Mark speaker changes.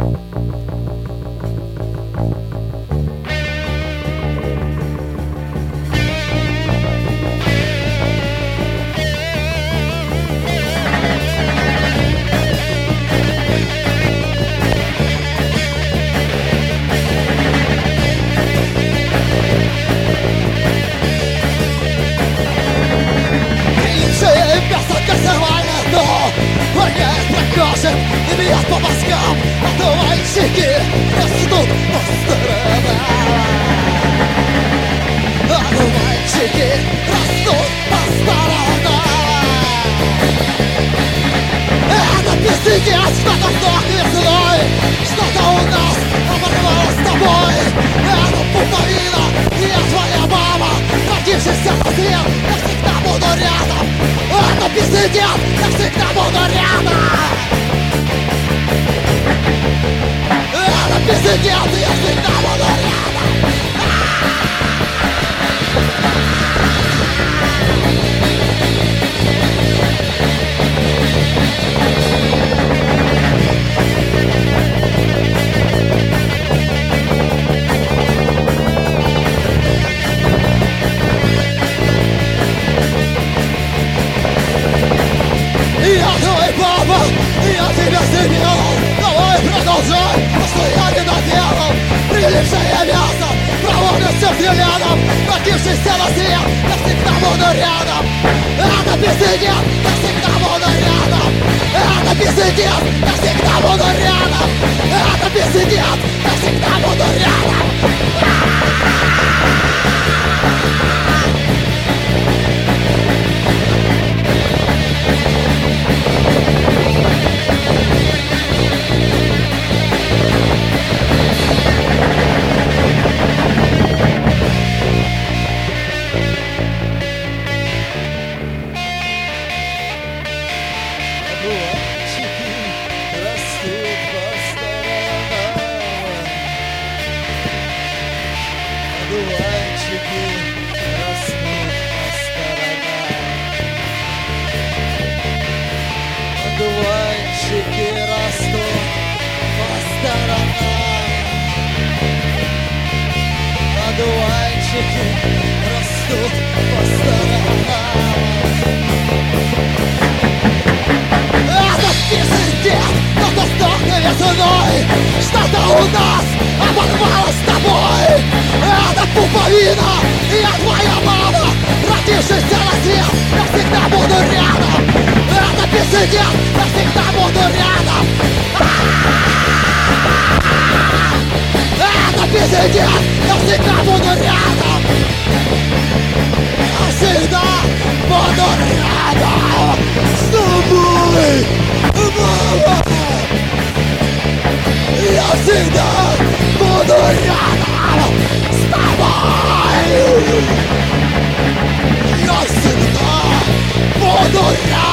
Speaker 1: И бьет по мозгам, одуванчики растут по сторонам. Одуванчики растут по сторонам. Это пиздец, что-то вдох весной, что-то у нас оборвалось с тобой. Это пуповина, и я твоя мама, родившийся на свет, я всегда буду рядом. Это пиздец, я всегда буду рядом. Это пиздец, я всегда буду рядом. Я твой папа, я тебя сделал. Давай продолжай, то, что я не доделал. Прилипшее мясо, проводится взглядом. Родившийся на свет, я всегда буду рядом. Это пиздец, я всегда буду рядом. Это пиздец, я всегда буду рядом. Это пиздец, я всегда буду рядом. Одуванчики растут по сторонам. Одуванчики растут по сторонам. Это пиздец, кто-то сдохнет весной. Что-то у нас оборвалось с тобой. Это пуповина, я твоя мама, родившийся на свет, я всегда буду рядом. Это пиздец, я всегда буду рядом. Это пиздец, я всегда буду рядом. Я всегда буду рядом с тобой, мама. Я всегда буду рядом с тобой. Я всегда буду рядом.